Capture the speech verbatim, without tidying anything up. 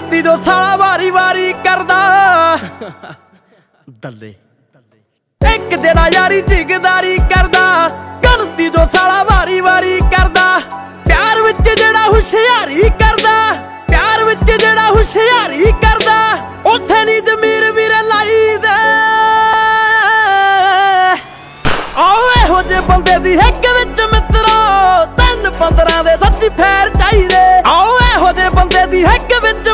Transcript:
ਗਲਤੀ ਜੋ ਸਾਲਾ ਵਾਰੀ ਵਾਰੀ ਕਰਦਾ ਦੱਲੇ ਇੱਕ ਜਿਹੜਾ ਯਾਰੀ ਝਿਗਦਾਰੀ ਕਰਦਾ ਗਲਤੀ ਜੋ ਸਾਲਾ ਵਾਰੀ ਵਾਰੀ ਕਰਦਾ ਪਿਆਰ ਵਿੱਚ ਜਿਹੜਾ ਹੁਸ਼ਿਆਰੀ ਕਰਦਾ ਪਿਆਰ ਵਿੱਚ ਜਿਹੜਾ ਹੁਸ਼ਿਆਰੀ ਕਰਦਾ ਉੱਥੇ ਨੀ ਜ਼ਮੀਰ ਵੀਰੇ ਲਾਈ ਦੇ ਆਓ ਇਹੋ ਜਿਹੇ ਬੰਦੇ ਦੀ ਹਿੱਕ ਵਿੱਚ ਮਿੱਤਰੋ ਤਿੰਨ ਪੰਦਰਾਂ ਦੇ ਸੱਚੀ ਫੇਰ ਚਾਹੀਦੇ ਆਓ ਇਹੋ ਜਿਹੇ ਬੰਦੇ ਦੀ ਹਿੱਕ ਵਿੱਚ